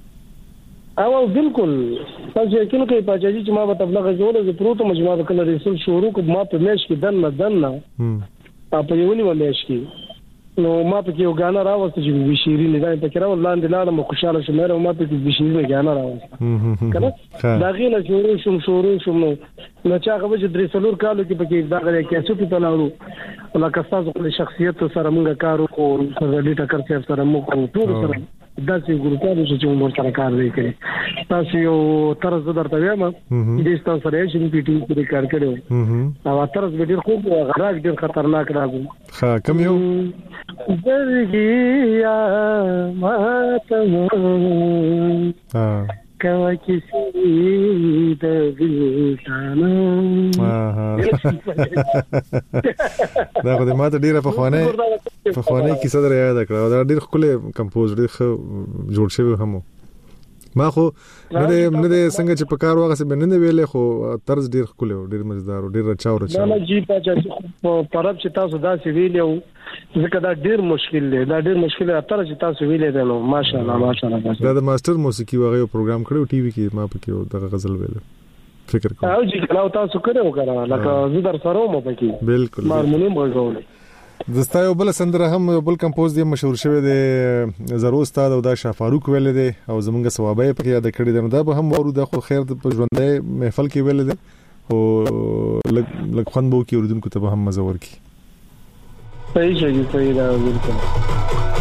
او بالکل تاسو یقین کوي پاجاجي چې ما په تبلیغ جوړه ز پروت مجموعه کله رسول شروع کو ما په مېش کې دن دن نه په یونی مېش کې نو ما په کې یو غانا راوست چې بشیرینی دا په کې راو لاندې لاله مو خوشاله شوم نو ما په کې بشیرینی غانا راوست کنه دا غینه شروع شوم شروع شوم نو چې هغه چې درې څلور کالو کې په کې دا غره کې څه په لاړو لکه تاسو خپل شخصیت سره موږ کار وکړو سره دې ټکر څه سره موږ ټول سره داسې ګروپانو چې موږ سره کار وکړي تاسو یو طرز درته وایم چې تاسو سره چې پی ټی کې کار کړو او طرز به ډیر خوب غراق ډیر خطرناک راغلی
ها کوم یو
درګیا ماته
ها
کوا کسی د ویټانو
دا خو د ماته ډیره په خوانه په خوانه کې صدر یاد کړو دا ډیر خپل کمپوز ډیر جوړ شوی هم ما خو نه نه څنګه چې په کار واغه سه بننه ویلې خو طرز ډیر خپل ډیر مزدار ډیر رچاو رچاو
نه جی په چې پرب چې تاسو دا سی ویلو ځکه دا ډیر مشکل دی دا ډیر مشکل دی تر چې تاسو ویلې نو ماشاءالله ماشاءالله دا
د ماستر موسیقي واغه پروګرام کړو ټي وي کې ما پکې دغه غزل ویل فکر کوم
او جی کله تاسو کړو کړه لکه زه در سره مو پکې
بالکل
هارمونیم وغوړل
دستا یو بل سندره هم بل کمپوز دی مشهور شوی دی زرو استاد او دا شاه فاروق ویل دی او زمونږ ثوابه پکې یاد کړی دی دا به هم ورو د خو خیر د ژوندې محفل کې ویل دی او لګ لګ خوندو کې اوردونکو ته هم مزه ورکی
صحیح شي صحیح دا بالکل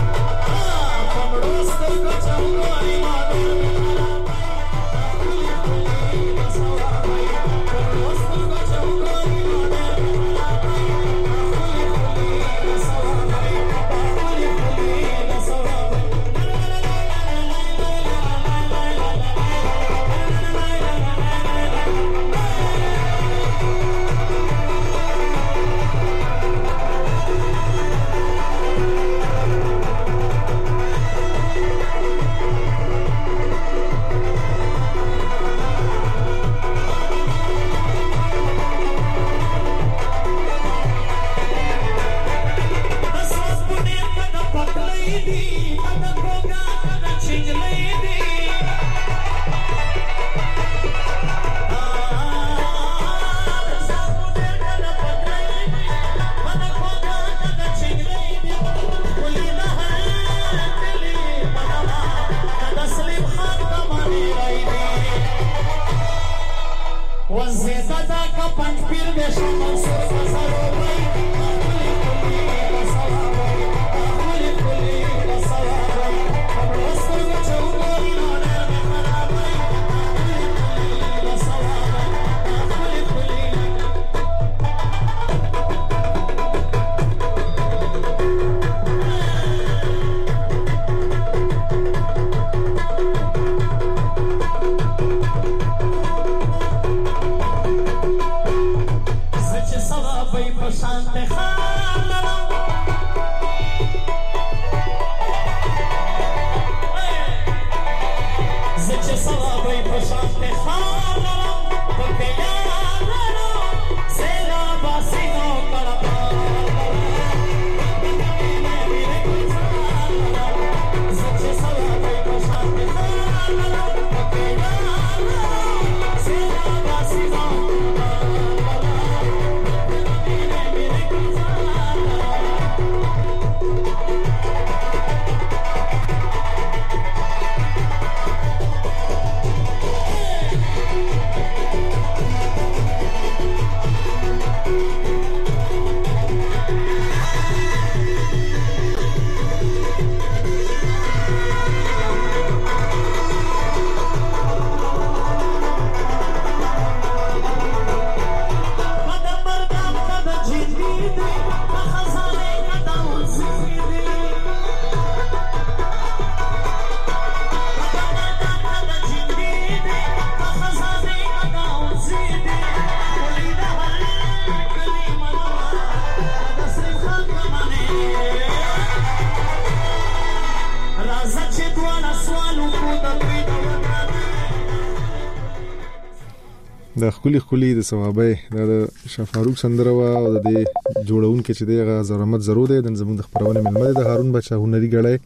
د خولي خولي د ثوابه د شاه فاروق سندره وا او د جوړون کې چې دغه زرمت زرو دی د زموږ د خبرونه ملمه د هارون بچا هنري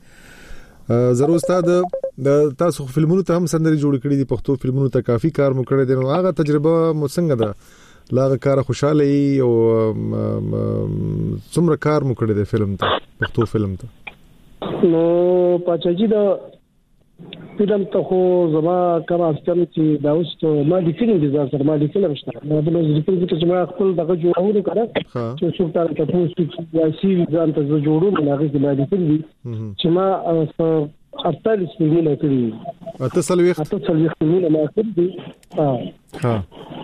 غړای زرو استاد د تاسو فلمونو ته هم سندري جوړ کړی دي پښتو فلمونو ته کافي کار مو کړی دی نو هغه تجربه مو څنګه ده لاغه کار خوشاله او څومره کار مو کړی دی فلم ته پښتو فلم ته
نو پچاجي دا فلم ته خو زما کار استم چې دا اوس ته ما د فلم دي ځکه ما د فلم شته نو د فلم چې ما خپل دغه جوړونه کړه چې څو تر تاسو چې سی ځان ته جوړونه هغه د ما د فلم دي چې ما اړتالیس فلمونه کړی
اته سلوي
اته سلوي فلمونه ما کړی ها
ها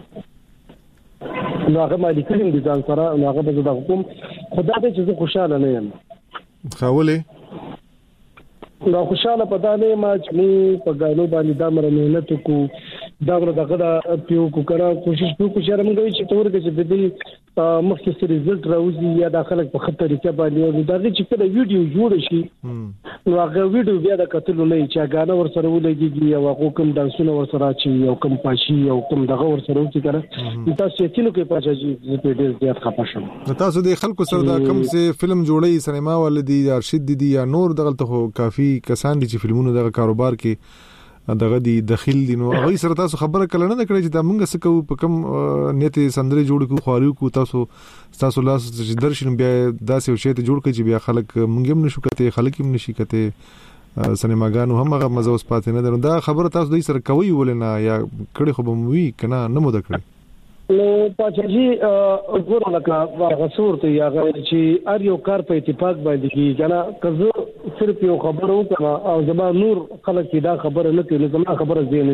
نو هغه ما د فلم دي ځان سره هغه به د حکومت خدای دې چې خوشاله نه یم
خاولې
نو خوشاله پدانه ما چې په غانو باندې د امر مهنت کو دا ور دغه پیو کو کړه کوشش کو چې موږ چې تور کې چې د دې مخکې سره رزلټ راوځي یا د خلک په خطر کې باندې دا چې کله ویډیو جوړ شي نو هغه ویډیو بیا د کتلو نه چې غانو ور سره ولګي یا هغه کوم دانسونه ور سره چې یو کوم پاشي یو کوم دغه ور سره وتی کړه تاسو یې کینو کې پاجي په ډیر زیات خپه شم
تاسو د خلکو سره دا کوم څه فلم جوړي سینما ولدي یا ارشد دي یا نور دغه ته کافي کسان دي چې فلمونو دغه کاروبار کې دغه دي داخل دي نو هغه سره تاسو خبره کله نه کړی چې دا موږ څه کوو په کوم نیت سندري جوړ کو خوارو کو تاسو تاسو لاس چې درشن بیا داسې او شی ته جوړ کړي چې بیا خلک موږ هم نشو کته خلک هم نشي کته سینماګانو هم هغه مزه اوس پاتې نه ده دا خبره تاسو دوی سره کوي ولنه یا کړي خو به موي کنه نه مو دکړي
نو پاچاجي وګوره لکه غسور ته یا چې ار یو کار په اتفاق باندې کی کنه کزه صرف یو خبر وکړه او زما نور خلک دا خبره نه کوي زما خبره زین نه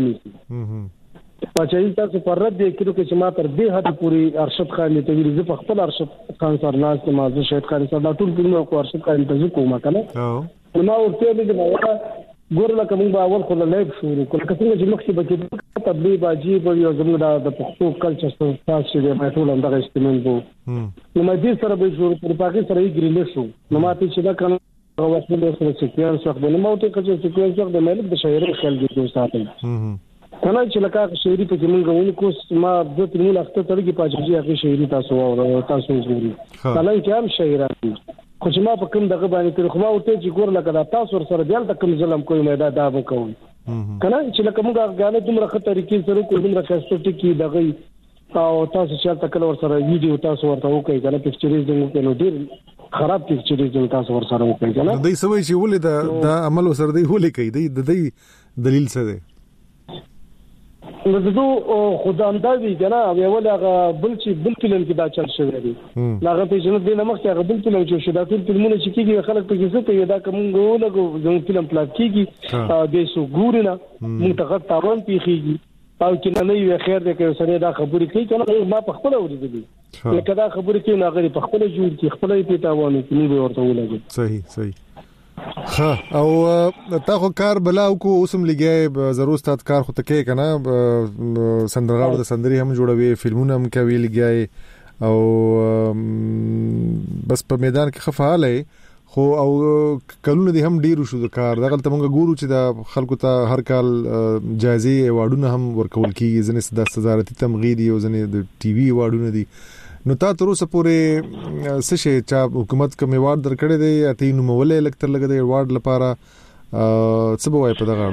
نيسي پاچاجي تاسو پر رد کړو چې ما تر دې حد پوری ارشد خان ته ویل زه په خپل ارشد خان سره ناس ما زه شهید خان سره ټول فلمو کو ارشد خان ته کومه کنه او نو ورته دې نو ګور لکه موږ اول خو لایف شروع کړو که څنګه چې مخکې بچي تبلیغ باجی په یو زموږ د پښتو کلچر سره چې د ټول اندغه استعمال وو نو مې دې سره به جوړ کړو پاکي سره یې ګریل شو نو ماته چې دا کنه او وخت له سره سکیان څخه د نو ته چې سکیان څخه د ملک د شاعر خل دي دوه ساتل کنه چې لکه شاعري په موږ ونکو ما د تلمو اخته تر کې پاجي هغه شاعري تاسو او تاسو زوري کله چې هم شاعران خو چې ما په کوم دغه باندې تر خو ما ورته چې ګور لکه تاسو سره دیال د کوم ظلم کوی مې دا دا وکوم کنه چې لکه موږ غاله دومره خطر طریقې سره کوم دومره کاستو ټکی دغه او تاسو چې تل کله ور سره ویډیو تاسو ورته وکړئ کنه پکچرز دغه نو ډیر خراب پکچرز تاسو ور سره وکړئ کنه
دوی سوي چې ولې دا د عمل سره دی ولې کوي دی د دې دلیل څه دی
نو زه خدای اندازي کنه او ول هغه بل چې بل فلم کې دا چل شوی دی هغه په جنت دی نمخ کې هغه بل فلم چې شو دا ټول فلمونه چې کیږي خلک په کې څه کوي دا کوم غوونه زموږ فلم پلاټ کیږي د سو ګورنه منتخب تاوان پیخيږي او چې نه یو خیر دی چې سره دا خبرې کوي کنه ما په خپل ورېدلې لکه دا خبرې کوي ناغري په خپل جوړ کې خپل په تاوان کې نه ورته ولګي
صحیح صحیح ها او تا خو کار بلاو کو اوسم لګي ضرور ستات کار خو تکي کنه سندرغاړو د سندري هم جوړوي فلمونه هم کوي لګي او بس په میدان کې خفاله خو او کلونه دي هم ډیرو شو د کار دغه ته مونږ ګورو چې د خلکو ته هر کال جایزي ایوارډونه هم ورکول کیږي ځنه د صدارتي تمغیدي او ځنه د ټي وي ایوارډونه دي نو تا تر اوسه پورې څه شي چې حکومت کوم ایوارډ درکړی دی اته نو مولې لکتر لګ دی ایوارډ لپاره څه به وای په دغه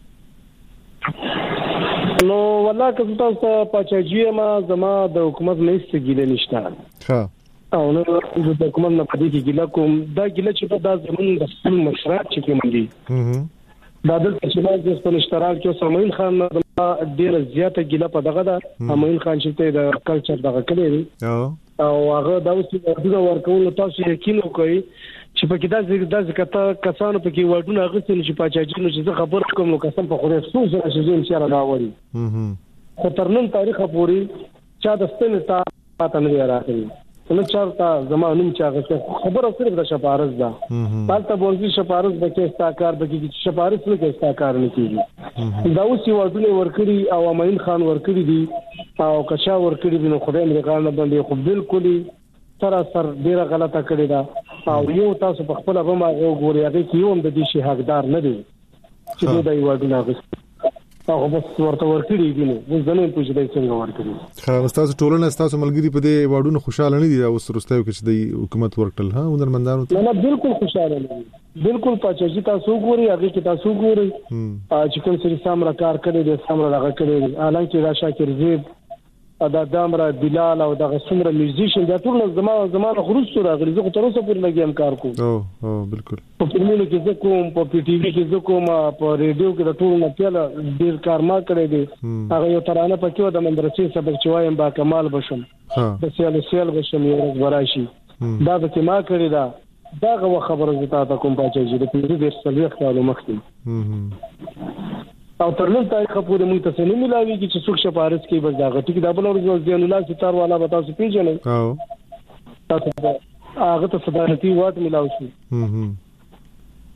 اړه
نو والله که تاسو پاچاجي ما زما د حکومت نه استګیل نشته
ها
او نو د حکومت نه پدې کې ګلا کوم دا ګلا چې په داس زمون د خپل مشرات چې کوم دي دا د چې د خپل اشتراک کې سامعین خان ډیر زیاته ګلا په دغه دا سامعین خان چې د کلچر دغه کړی او هغه دا اوس د ورکول تاسو یقین وکړئ چې په کې دا د کته کسانو په کې وډونه غوښتل چې پاچاجي نو چې خبر کوم نو قسم په خوده څو سره چې ان شاء الله راوړي خو تر نن تاریخ پورې چا د ستنه تا پاتې نه راغلی نو چارتا زمانوم چا خبره صرف د شپارس ده پالته بورځي شپارس به کې استاکار به کې شپارس نه کې استاکار نه کیږي دا اوس یو ډول ورکړي او امین خان ورکړي دي او کشا ورکړي دي نو خدای امریکا نه باندې خو بالکل سراسر ډیره غلطه کړې ده او یو تاسو په خپل به ما وګورئ هغه کې یو د دې شي حقدار نه دي چې دا یو ډول هغه هغه بس ورته ورکړي دي نو زه نه پوښتنه څنګه ورکړي
خا تاسو ټولنه تاسو ملګری په دې وادونو خوشاله نه دي او سرستایو کې چې د حکومت ورکړل ها هنرمندانو
ته نه بالکل خوشاله نه بالکل پاتې تاسو ګوري هغه کې تاسو ګوري چې کوم څه سامره کار کړی دي سامره هغه کړی حالانکه را شاکر زید ادا دامرا بلال او دغه څومره میوزیشن دا ټول زمانه زمانه خروج سره غري زه تر اوسه پورې لګیم کار کوم
او او بالکل
په فلمونو کې زه کوم په پی ټی وی کې زه کوم په ریډیو کې د ټول نه پیاله ډیر کار ما کړی دی هغه یو ترانه پکې د مدرسې سبق چوایم با کمال بشم د سیال سیال بشم یو ورځ وراشي دا به ما کړی دا دا خبره زه تاسو کوم پاتې چې د پیری د سلوخ تعلق مخکې او تر نن تاریخ پورې موږ ته نه ملاويږي چې څوک شپارس کې بس دا غټي دا بل ورځ ځین الله ستار والا به تاسو پیژنئ
او
تاسو هغه ته صدارتي واټ ملاوي شي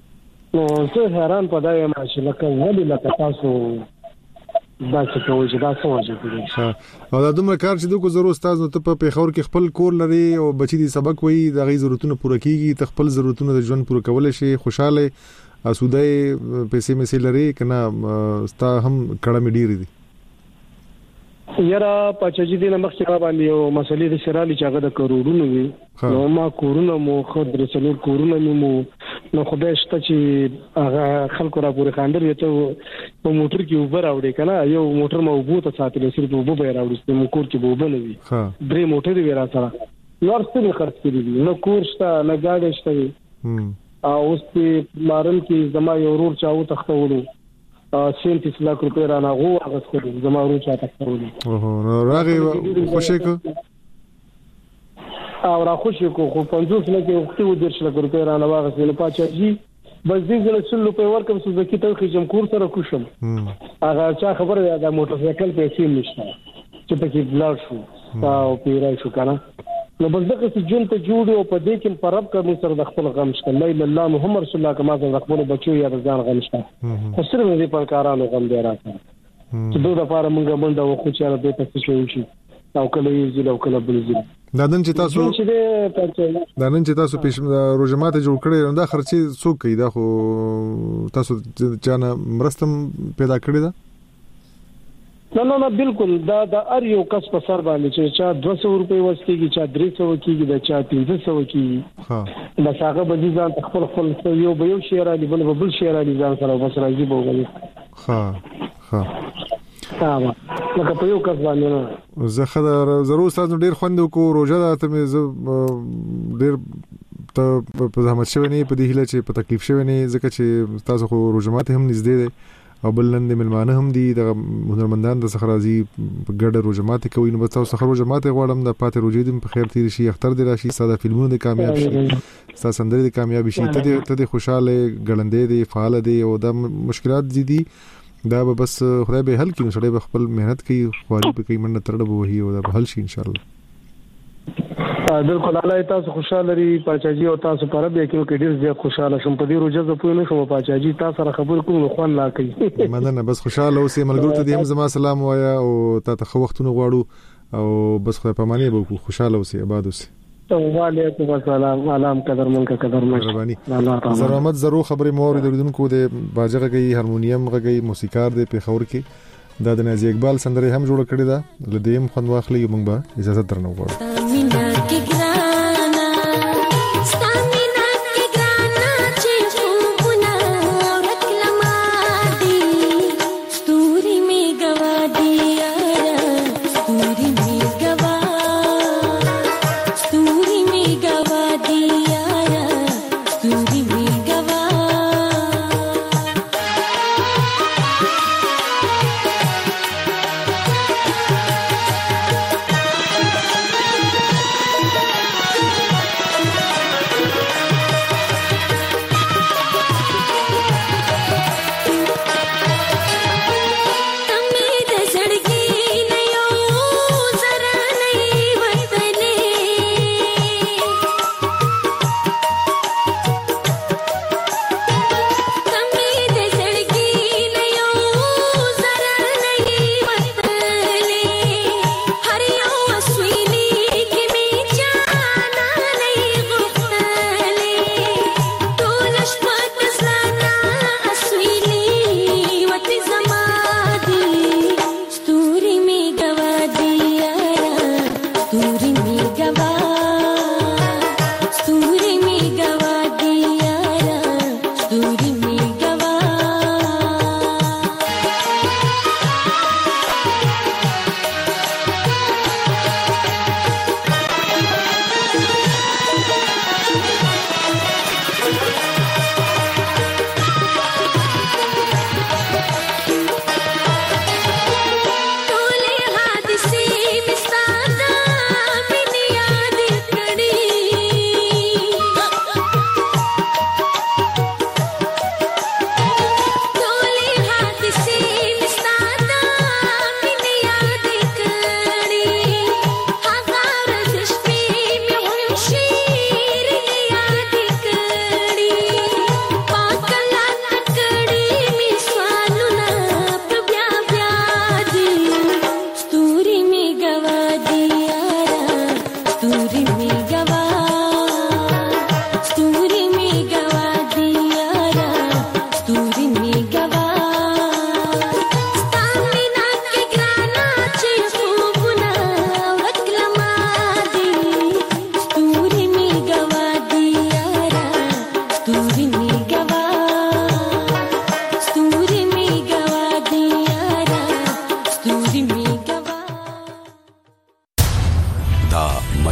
نو زه حیران پدای ما چې لکه ولې لکه تاسو دا څه کوي چې دا څه وجه کوي
او دا دومره کار چې دوی زرو استاد نو ته په پیښور کې خپل کور لري او بچی دي سبق وایي د غي ضرورتونو پوره کیږي ته خپل ضرورتونو د ژوند پوره کول شي خوشاله اسوده پیسې مې سي لري کنه ستا هم کړه مې ډیر دي
یرا پچاجي دینه مخکې ما باندې یو مسلې د شرالي چې هغه د کروڑونو وي نو ما کورونه مو خدای رسول کورونه مو نو خدای شته چې هغه خلکو را پورې خاندر یته په موټر کې اوبر راوړي کنه یو موټر مو وبو ته ساتل صرف وبو به راوړي مو کور کې وبو نه وي درې موټر وی را سره نور څه خرڅ کړی نو کور شته نه گاډي شته او اوس په مارن کې زما یو ورور چاو تختولو سینتیس لاک روپے را نه غو هغه څه زما ورو چا تکړولې
اوه نو راغي خوشی کو
او را خوشی کو خو پنځوس لکه وختي و درش لک روپے را نه واغس نه پاچاجي بس دې زله سلو په ورکم سو زکی ته خجم کور سره کوشم هغه چا خبره دا موټر سایکل پیسې نشته چې پکې بلار شو او پیرای شو کنه نو بس دغه چې جون ته جوړ او په دې کې پرب کوم سره د خپل غم شته لا اله الله محمد رسول الله کما د خپل بچو یا د ځان غم شته خو سره دې په کارانو غم دی راځي چې دوی د لپاره مونږ باندې او خو چې را دې ته څه شي او کله یې زیل او کله بل زیل
دا نن چې تاسو دا نن چې تاسو پېښ روزمات جوړ کړی دا خرچي څوک کوي دا خو تاسو چانه مرستم پیدا کړی دا
نه نه نه بالکل دا د ار یو کس په سر باندې چې چا دوه سوه روپۍ وسکیږي چا درې سوه کیږي دا چا پنځه سوه کیږي ها دا څنګه به ځان خپل خپل یو به یو شعر علی بل بل شعر علی ځان سره بس راځي بوغلي
ها ها
ها لکه په یو کس باندې نه
زه خدای ضرور تاسو ډیر خوند کو روزه ده ته مې ډیر ته په زحمت شوی نه په دې هله چې په تکلیف شوی نه ځکه چې تاسو خو روزمات هم نږدې دي او بلند ملمانه هم دي د هنرمندان د سخرازي ګډه روزمات کوي نو تاسو سخر روزمات غواړم د پاتې روزې دم په خیر تیر شي اختر دی راشي ساده فلمونه د کامیاب شي ساده سندري د کامیاب شي ته ته خوشاله ګړندې دي فعال دي او د مشکلات دي دي دا به بس خدای به حل کړي سړی به خپل مهنت کوي خواري به کوي مننه ترډه به وਹੀ او دا به حل شي ان شاء الله
بالکل الله تاسو خوشاله لري پاچاجي او تاسو پر به کې کې ډیر زیات خوشاله شم په دې روزه زه پوه نه شم پاچاجي تاسو سره خبر کوم خو الله کوي
مننه بس خوشاله اوسې ملګرو ته دې هم زما سلام وایا او تاسو خو وختونه غواړو او بس خدای په معنی به خوشاله اوسې آباد اوسې
وعلیکم السلام علام قدر من کا قدر مهرباني
زر احمد زرو خبري مور دردونکو د باجغه گئی هارمونیم غږی موسیقار د پیښور کې د نازي اقبال سندره هم جوړ کړی دا لدیم خوند واخلې موږ به اجازه درنو غواړو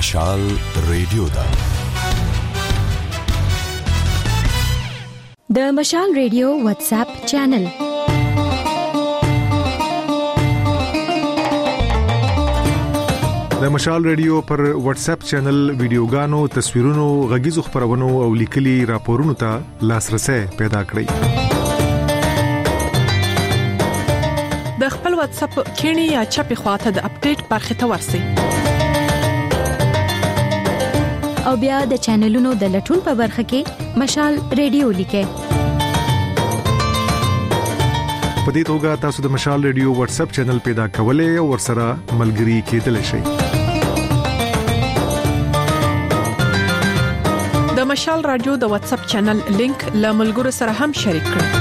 مشال ریډیو دا
د مشال ریډیو واتس اپ چینل
د مشال ریډیو پر واتس اپ چینل ویډیوګانو، تصویرونو، غږیزو خبرونو او لیکلي راپورونو ته لاسرسي پیدا کړئ.
د خپل واتس اپ کینی یا چپی خواته د اپډیټ برخه ته ورسئ
او بیا د چینلونو د لټون په برخه کې مشال ریډیو لیکئ.
په دې توګه تاسو د مشال ریډیو واتس اپ چینل پیدا کولای او ورسره ملګري کېدلی شئ.
د مشال رادیو د واتس اپ چینل لینک له ملګرو سره هم شریک کړئ.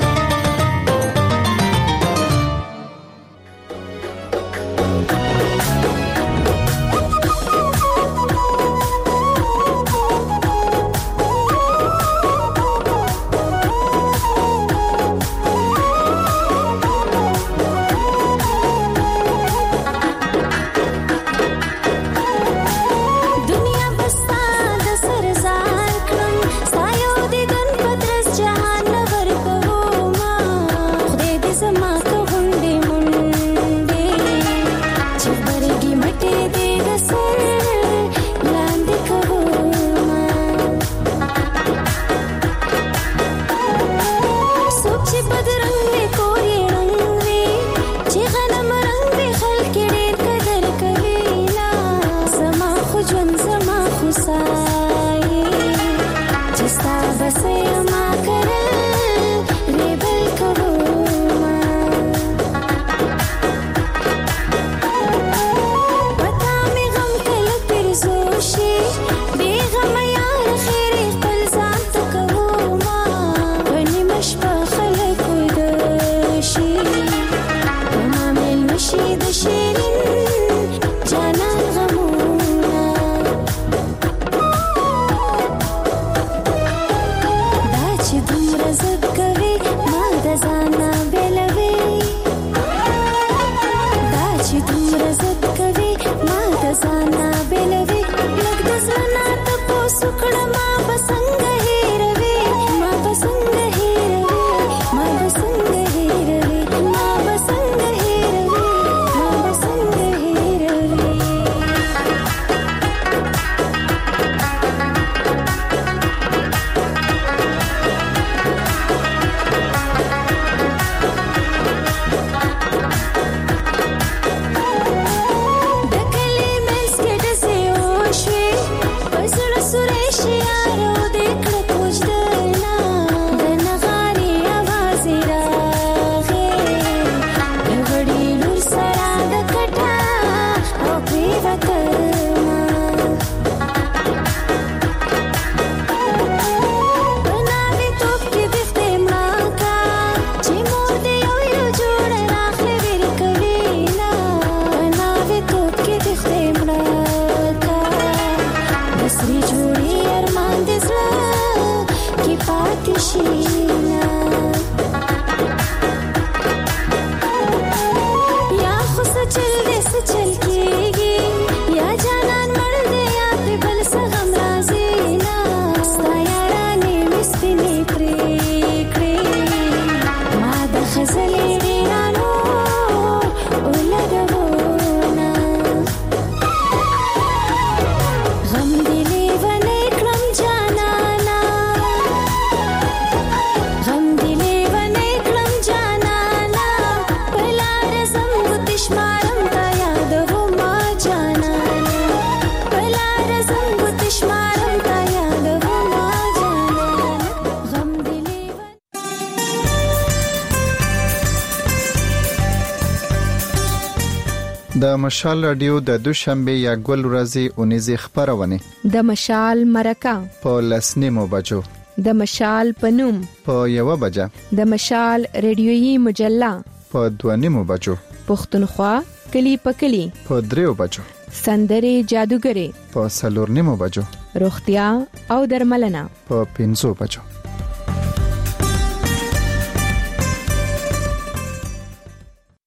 د مشال رادیو د دوشنبه یا ګل ورځې اونیزه خبرونه
د مشال مرکه
په لسنیمو بجو
د مشال پنوم
په یو بجه
د مشال ریډیويي مجله
په دوانیمو بجو
پښتونخوا کلی پکلی
په دریو بجو
سندري جادوګری
په سلورنیمو بجو
روغتیا او درملنه
په پنځو بجو